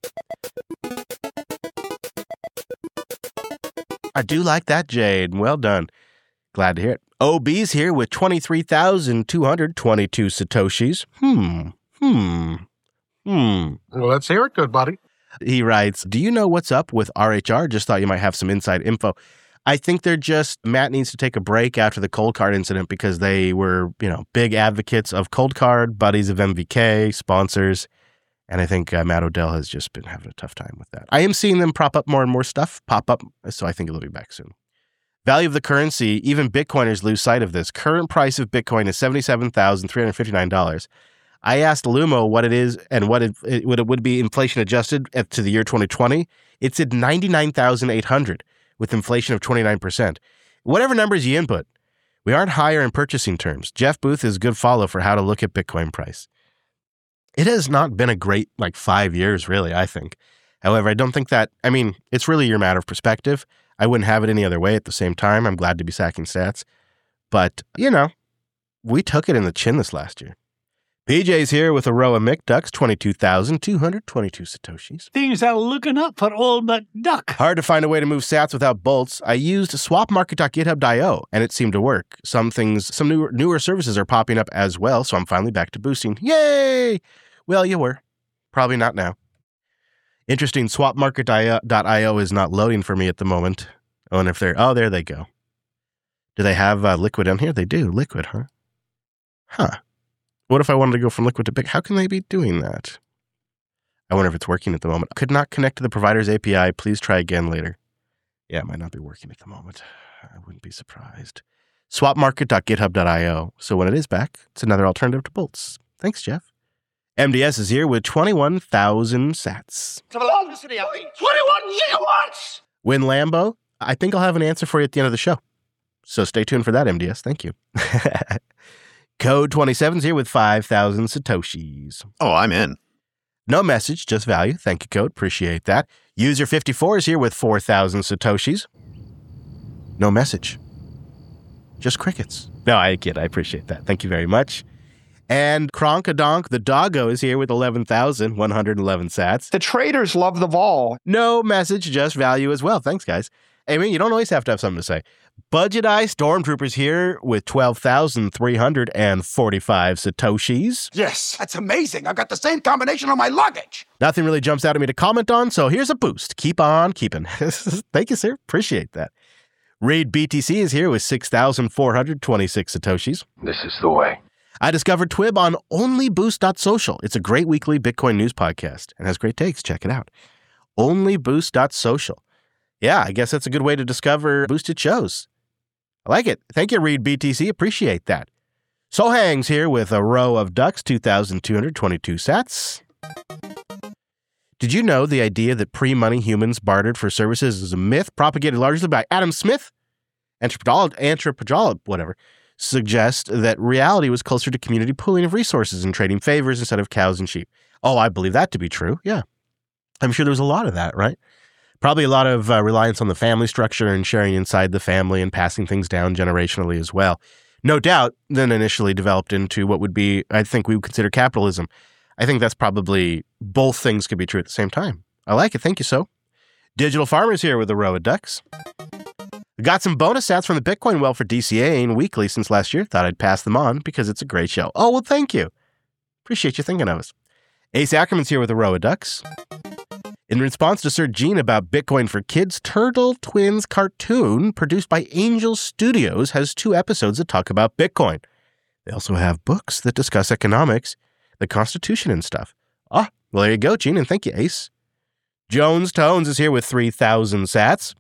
I do like that, Jade. Well done. Glad to hear it. O B's here with twenty-three thousand two hundred twenty-two Satoshis. Hmm. Hmm. Hmm. Well, let's hear it, good buddy. He writes, do you know what's up with R H R? Just thought you might have some inside info. I think they're just, Matt needs to take a break after the Cold Card incident because they were, you know, big advocates of Cold Card, buddies of M V K, sponsors. And I think uh, Matt Odell has just been having a tough time with that. I am seeing them prop up more and more stuff, pop up. So I think it'll be back soon. Value of the currency, even Bitcoiners lose sight of this. Current price of Bitcoin is seventy-seven thousand three hundred fifty-nine dollars. I asked Lumo what it is and what it, it, what it would be inflation adjusted at, to the year twenty twenty. It said ninety-nine thousand eight hundred dollars. With inflation of twenty-nine percent. Whatever numbers you input, we aren't higher in purchasing terms. Jeff Booth is a good follow for how to look at Bitcoin price. It has not been a great, like, five years, really, I think. However, I don't think that, I mean, it's really your matter of perspective. I wouldn't have it any other way at the same time. I'm glad to be sacking stats. But, you know, we took it in the chin this last year. P J's here with a row of McDucks, twenty-two thousand two hundred twenty-two Satoshis. Things are looking up for old McDuck. Hard to find a way to move sats without bolts. I used swapmarket dot github dot io, and it seemed to work. Some things, some newer, newer services are popping up as well, so I'm finally back to boosting. Yay! Well, you were. Probably not now. Interesting, swapmarket dot io is not loading for me at the moment. Oh, and if they're, oh, there they go. Do they have uh, Liquid on here? They do. Liquid, huh? Huh. What if I wanted to go from Liquid to Big? How can they be doing that? I wonder if it's working at the moment. Could not connect to the provider's A P I. Please try again later. Yeah, it might not be working at the moment. I wouldn't be surprised. swapmarket dot github dot io. So when it is back, it's another alternative to bolts. Thanks, Jeff. M D S is here with twenty-one thousand sats. Velocity of twenty-one gigawatts! Win Lambo? I think I'll have an answer for you at the end of the show. So stay tuned for that, M D S. Thank you. Code twenty-seven is here with five thousand Satoshis. Oh, I'm in. No message, just value. Thank you, Code. Appreciate that. User fifty-four is here with four thousand Satoshis. No message. Just crickets. No, I get it. I appreciate that. Thank you very much. And Kronkadonk, the doggo, is here with eleven thousand one hundred eleven sats. The traders love the vol. No message, just value as well. Thanks, guys. I mean, you don't always have to have something to say. Budget Eye Stormtroopers here with twelve thousand three hundred forty-five Satoshis. Yes, that's amazing. I've got the same combination on my luggage. Nothing really jumps out at me to comment on, so here's a boost. Keep on keeping. Thank you, sir. Appreciate that. Reed B T C is here with six thousand four hundred twenty-six Satoshis. This is the way. I discovered Twib on only boost dot social. It's a great weekly Bitcoin news podcast and has great takes. Check it out. only boost dot social. Yeah, I guess that's a good way to discover boosted shows. I like it. Thank you, Reed B T C. Appreciate that. Sohangs here with a row of ducks, two thousand two hundred twenty-two sats. Did you know the idea that pre-money humans bartered for services is a myth propagated largely by Adam Smith? Anthropologist, anthropologist, whatever, suggests that reality was closer to community pooling of resources and trading favors instead of cows and sheep. Oh, I believe that to be true. Yeah. I'm sure there was a lot of that, right? Probably a lot of uh, reliance on the family structure and sharing inside the family and passing things down generationally as well. No doubt, then initially developed into what would be, I think we would consider capitalism. I think that's probably both things could be true at the same time. I like it. Thank you, so. Digital Farmers here with a row of ducks. Got some bonus stats from the Bitcoin Well for DCAing weekly since last year. Thought I'd pass them on because it's a great show. Oh, well, thank you. Appreciate you thinking of us. Ace Ackerman's here with a row of ducks. In response to Sir Gene about Bitcoin for Kids, Turtle Twins cartoon produced by Angel Studios has two episodes that talk about Bitcoin. They also have books that discuss economics, the Constitution and stuff. Ah, well, there you go, Gene, and thank you, Ace. Jones Tones is here with three thousand sats.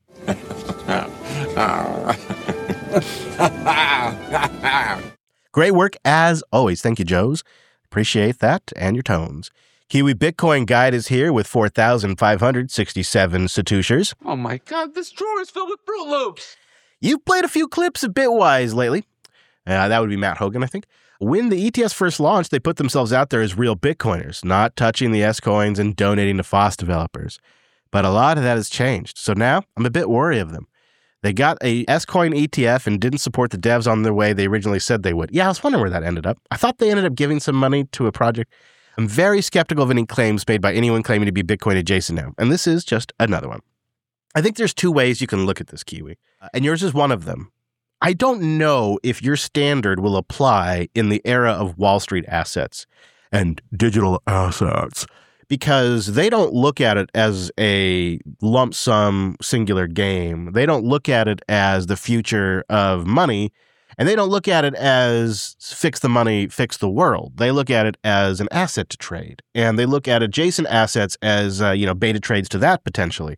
Great work as always. Thank you, Joes. Appreciate that and your tones. Kiwi Bitcoin Guide is here with four thousand five hundred sixty-seven satoshis. Oh my God, this drawer is filled with Fruit Loops. You've played a few clips of Bitwise lately. Uh, that would be Matt Hogan, I think. When the E T S first launched, they put themselves out there as real Bitcoiners, not touching the S-coins and donating to F O S developers. But a lot of that has changed. So now I'm a bit worried of them. They got a S-coin E T F and didn't support the devs on their way they originally said they would. Yeah, I was wondering where that ended up. I thought they ended up giving some money to a project. I'm very skeptical of any claims made by anyone claiming to be Bitcoin adjacent now. And this is just another one. I think there's two ways you can look at this, Kiwi. And yours is one of them. I don't know if your standard will apply in the era of Wall Street assets and digital assets, because they don't look at it as a lump sum singular game. They don't look at it as the future of money, and they don't look at it as fix the money, fix the world. They look at it as an asset to trade, and they look at adjacent assets as uh, you know beta trades to that potentially.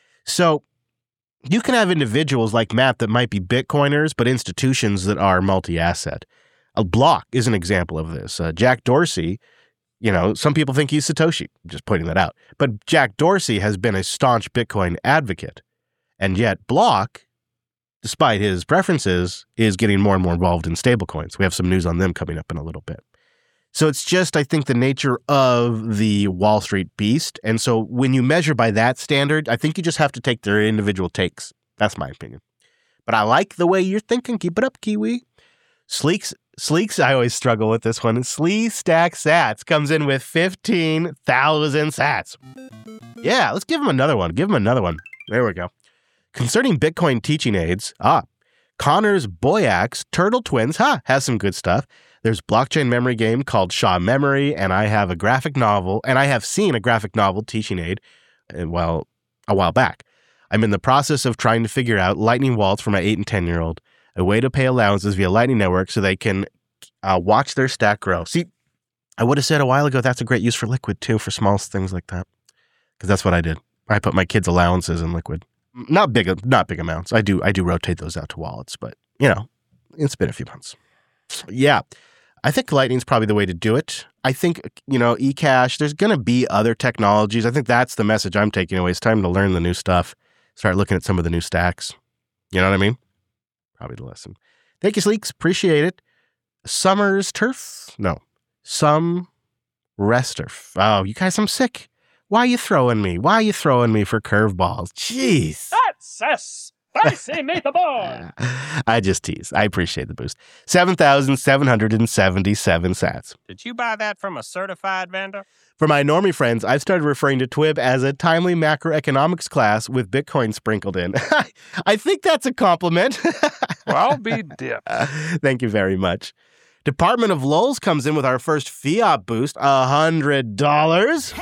So you can have individuals like Matt that might be Bitcoiners, but institutions that are multi-asset. A Block is an example of this. Uh, Jack Dorsey, you know, some people think he's Satoshi, just pointing that out. But Jack Dorsey has been a staunch Bitcoin advocate. And yet Block, despite his preferences, is getting more and more involved in stablecoins. We have some news on them coming up in a little bit. So it's just, I think, the nature of the Wall Street beast. And so when you measure by that standard, I think you just have to take their individual takes. That's my opinion. But I like the way you're thinking. Keep it up, Kiwi. Sleeks, Sleeks, I always struggle with this one. Slee Stack Sats comes in with fifteen thousand sats. Yeah, let's give him another one. Give him another one. There we go. Concerning Bitcoin teaching aids, ah, Connor's Boyax Turtle Twins, ha, has some good stuff. There's a blockchain memory game called Shaw Memory, and I have a graphic novel, and I have seen a graphic novel teaching aid, well, a while back. I'm in the process of trying to figure out Lightning wallets for my eight and ten-year-old, a way to pay allowances via Lightning Network so they can uh, watch their stack grow. See, I would have said a while ago that's a great use for Liquid, too, for small things like that, because that's what I did. I put my kids' allowances in Liquid. Not big, not big amounts. I do, I do rotate those out to wallets, but, you know, it's been a few months. Yeah. I think Lightning's probably the way to do it. I think, you know, eCash, there's going to be other technologies. I think that's the message I'm taking away. It's time to learn the new stuff. Start looking at some of the new stacks. You know what I mean? Probably the lesson. Thank you, Sleeks. Appreciate it. Summer's Turf? No. Some Rester. Oh, you guys, I'm sick. Why are you throwing me? Why are you throwing me for curveballs? Jeez. That's a spicy meatball. I just tease. I appreciate the boost. seven thousand seven hundred seventy-seven sats. Did you buy that from a certified vendor? For my normie friends, I've started referring to Twib as a timely macroeconomics class with Bitcoin sprinkled in. I think that's a compliment. Well, be dipped. Thank you very much. Department of Lulz comes in with our first fiat boost, one hundred dollars.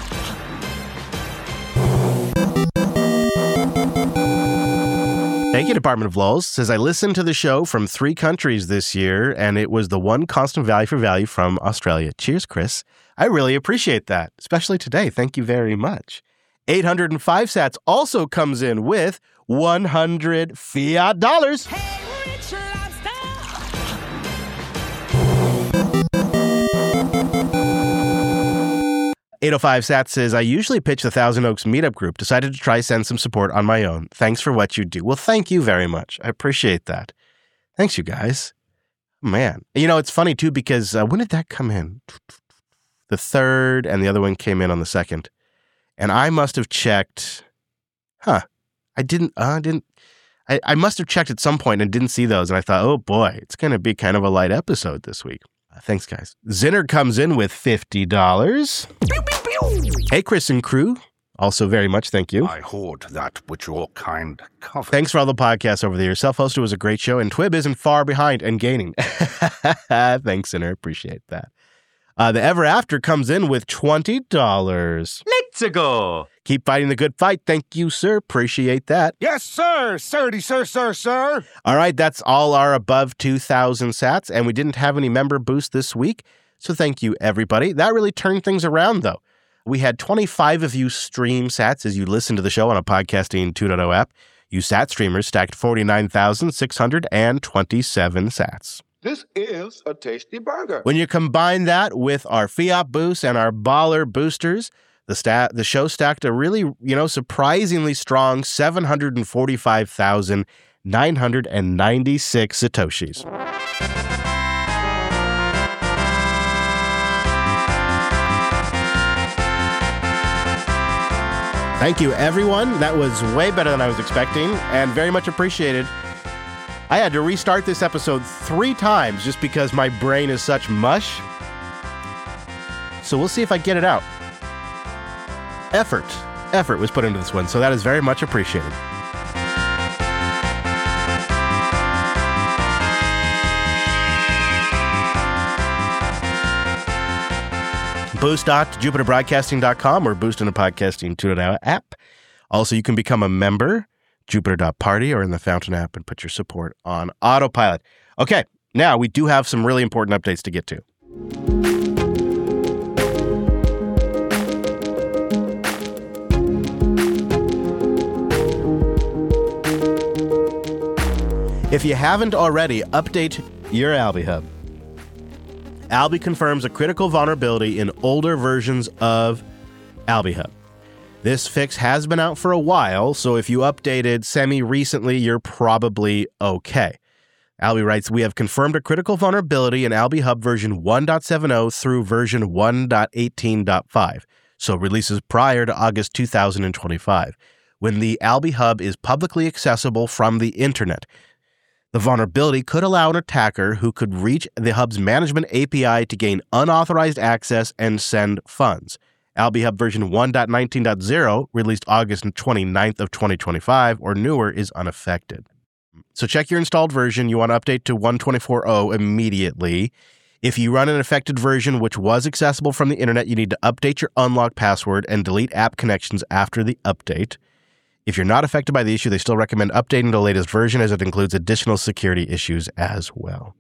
Thank you, Department of Lulz says, I listened to the show from three countries this year, and it was the one constant value for value from Australia. Cheers, Chris. I really appreciate that, especially today. Thank you very much. eight hundred five sats also comes in with one hundred fiat dollars. eight oh five sats says, I usually pitch the Thousand Oaks meetup group. Decided to try send some support on my own. Thanks for what you do. Well, thank you very much. I appreciate that. Thanks, you guys. Man. You know, it's funny, too, because uh, when did that come in? The third, and the other one came in on the second. And I must have checked. Huh. I didn't, uh, didn't, I, I must have checked at some point and didn't see those. And I thought, oh boy, it's going to be kind of a light episode this week. Uh, thanks, guys. Zinner comes in with fifty dollars. Hey, Chris and crew. Also very much thank you. I hoard that which your kind covet. Thanks for all the podcasts over the years. Self-hosted was a great show, and Twib isn't far behind and gaining. Thanks, Zinner. Appreciate that. Uh, the Ever After comes in with twenty dollars. Let's go. Keep fighting the good fight. Thank you, sir. Appreciate that. Yes, sir. Sirdy, sir, sir, sir. All right, that's all our above two thousand sats, and we didn't have any member boost this week, so thank you, everybody. That really turned things around, though. We had twenty-five of you stream sats as you listen to the show on a Podcasting two point oh app. You sat streamers stacked forty-nine thousand six hundred twenty-seven sats. This is a tasty burger. When you combine that with our Fiat boosts and our Baller boosters, the stat the show stacked a really, you know, surprisingly strong seven hundred forty-five thousand nine hundred ninety-six Satoshis. Thank you, everyone. That was way better than I was expecting and very much appreciated. I had to restart this episode three times just because my brain is such mush. So we'll see if I get it out. Effort. Effort was put into this one, so that is very much appreciated. Boost dot jupiter broadcasting dot com or Boost in the Podcasting two point oh app. Also, you can become a member, jupiter dot party or in the Fountain app, and put your support on autopilot. Okay, now we do have some really important updates to get to. If you haven't already, update your Alby Hub. Alby confirms a critical vulnerability in older versions of Alby Hub. This fix has been out for a while, so if you updated semi-recently, you're probably okay. Alby writes, we have confirmed a critical vulnerability in Alby Hub version one point seven oh through version one point eighteen point five, so releases prior to August two thousand twenty-five, when the Alby Hub is publicly accessible from the internet. The vulnerability could allow an attacker who could reach the Hub's management A P I to gain unauthorized access and send funds. Alby Hub version one point nineteen point oh, released August twenty-ninth of twenty twenty-five or newer, is unaffected. So check your installed version. You want to update to one twenty-four point oh immediately. If you run an affected version which was accessible from the internet, you need to update your unlock password and delete app connections after the update. If you're not affected by the issue, they still recommend updating the latest version as it includes additional security issues as well.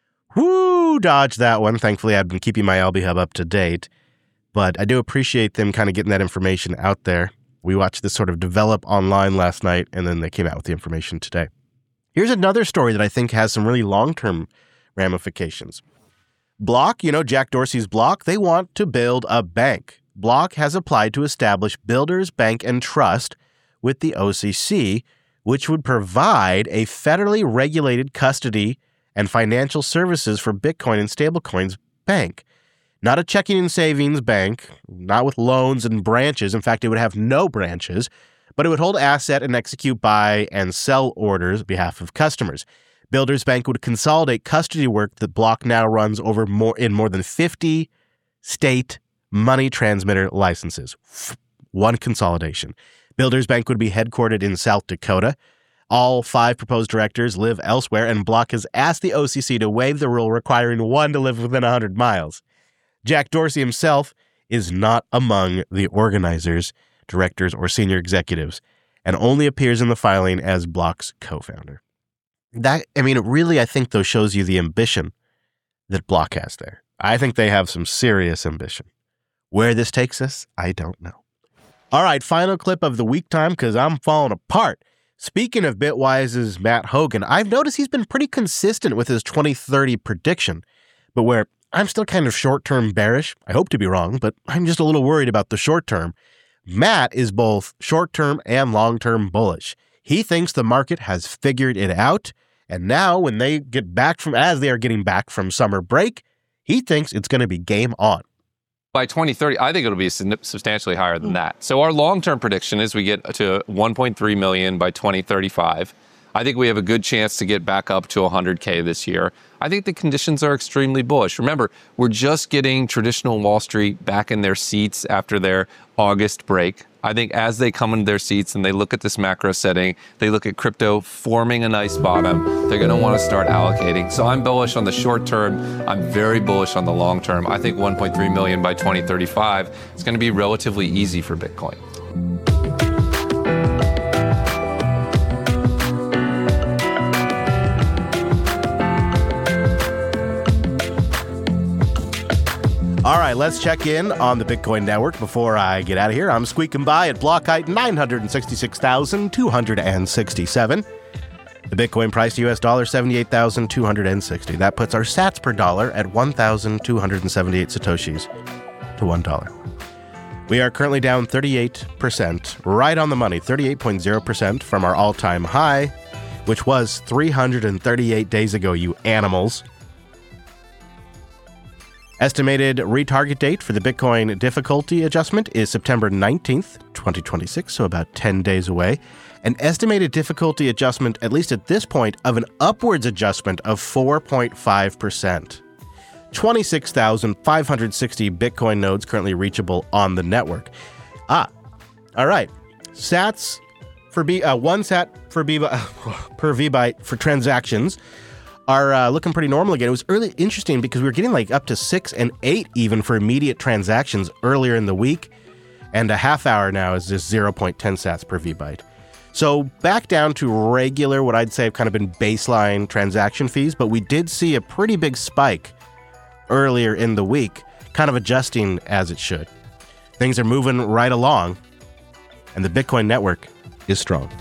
Woo! Dodged that one. Thankfully, I've been keeping my Alby Hub up to date. But I do appreciate them kind of getting that information out there. We watched this sort of develop online last night, and then they came out with the information today. Here's another story that I think has some really long-term ramifications. Block, you know, Jack Dorsey's Block, they want to build a bank. Block has applied to establish Builders Bank and Trust with the O C C, which would provide a federally regulated custody and financial services for Bitcoin and stablecoins bank. Not a checking and savings bank, not with loans and branches. In fact, it would have no branches, but it would hold asset and execute buy and sell orders on behalf of customers. Builders Bank would consolidate custody work that Block now runs over more in more than fifty state money transmitter licenses. One consolidation. Builders Bank would be headquartered in South Dakota. All five proposed directors live elsewhere, and Block has asked the O C C to waive the rule requiring one to live within one hundred miles. Jack Dorsey himself is not among the organizers, directors, or senior executives, and only appears in the filing as Block's co-founder. That, I mean, it really, I think, though, shows you the ambition that Block has there. I think they have some serious ambition. Where this takes us, I don't know. All right, final clip of the week time, because I'm falling apart. Speaking of Bitwise's Matt Hogan, I've noticed he's been pretty consistent with his twenty thirty prediction, but where I'm still kind of short-term bearish, I hope to be wrong, but I'm just a little worried about the short term. Matt is both short-term and long-term bullish. He thinks the market has figured it out, and now when they get back from, as they are getting back from summer break, he thinks it's going to be game on. By twenty thirty, I think it'll be substantially higher than that. So our long-term prediction is we get to one point three million by twenty thirty-five. I think we have a good chance to get back up to one hundred K this year. I think the conditions are extremely bullish. Remember, we're just getting traditional Wall Street back in their seats after their August break. I think as they come into their seats and they look at this macro setting, they look at crypto forming a nice bottom, they're going to want to start allocating. So I'm bullish on the short term. I'm very bullish on the long term. I think one point three million by twenty thirty-five is going to be relatively easy for Bitcoin. All right, let's check in on the Bitcoin network before I get out of here. I'm squeaking by at block height nine hundred sixty-six thousand two hundred sixty-seven. The Bitcoin price to U S dollar seventy-eight thousand two hundred sixty. That puts our sats per dollar at one thousand two hundred seventy-eight satoshis to one dollar. We are currently down thirty-eight percent, right on the money, thirty-eight point zero percent from our all-time high, which was three hundred thirty-eight days ago, you animals. Estimated retarget date for the Bitcoin difficulty adjustment is September nineteenth, twenty twenty-six, so about ten days away. An estimated difficulty adjustment, at least at this point, of an upwards adjustment of four point five percent. twenty-six thousand five hundred sixty Bitcoin nodes currently reachable on the network. Ah, all right. Sats for B, uh, one sat for B, uh, per V byte for transactions are uh, looking pretty normal again. It was really interesting because we were getting like up to six and eight even for immediate transactions earlier in the week. And a half hour now is just zero point one zero sats per V byte. So back down to regular, what I'd say have kind of been baseline transaction fees, but we did see a pretty big spike earlier in the week, kind of adjusting as it should. Things are moving right along, and the Bitcoin network is strong.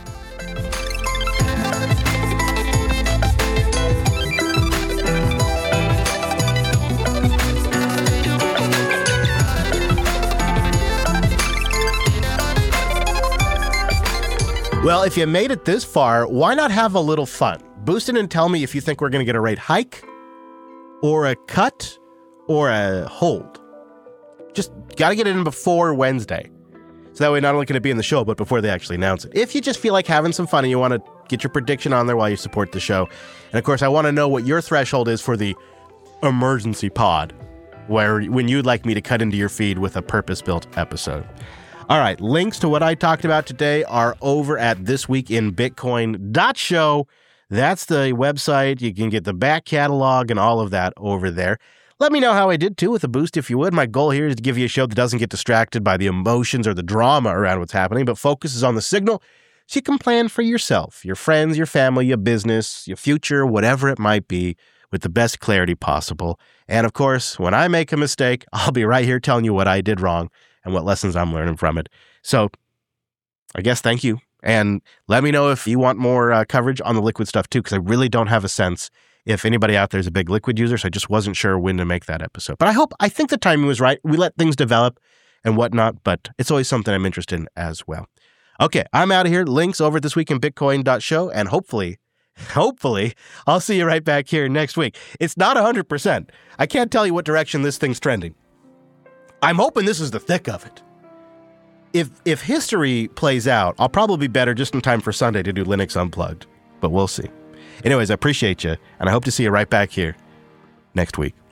Well, if you made it this far, why not have a little fun? Boost in and tell me if you think we're going to get a rate hike, or a cut, or a hold. Just got to get it in before Wednesday. So that way not only can it be in the show, but before they actually announce it. If you just feel like having some fun and you want to get your prediction on there while you support the show. And of course, I want to know what your threshold is for the emergency pod, where when you'd like me to cut into your feed with a purpose-built episode. All right, links to what I talked about today are over at this week in bitcoin dot show. That's the website. You can get the back catalog and all of that over there. Let me know how I did too with a boost if you would. My goal here is to give you a show that doesn't get distracted by the emotions or the drama around what's happening, but focuses on the signal so you can plan for yourself, your friends, your family, your business, your future, whatever it might be, with the best clarity possible. And of course, when I make a mistake, I'll be right here telling you what I did wrong and what lessons I'm learning from it. So I guess thank you. And let me know if you want more uh, coverage on the Liquid stuff too, because I really don't have a sense if anybody out there is a big Liquid user, so I just wasn't sure when to make that episode. But I hope, I think the timing was right. We let things develop and whatnot, but it's always something I'm interested in as well. Okay, I'm out of here. Links over at this week in bitcoin dot show, and hopefully, hopefully, I'll see you right back here next week. It's not one hundred percent. I can't tell you what direction this thing's trending. I'm hoping this is the thick of it. If if history plays out, I'll probably be better just in time for Sunday to do Linux Unplugged, but we'll see. Anyways, I appreciate you, and I hope to see you right back here next week.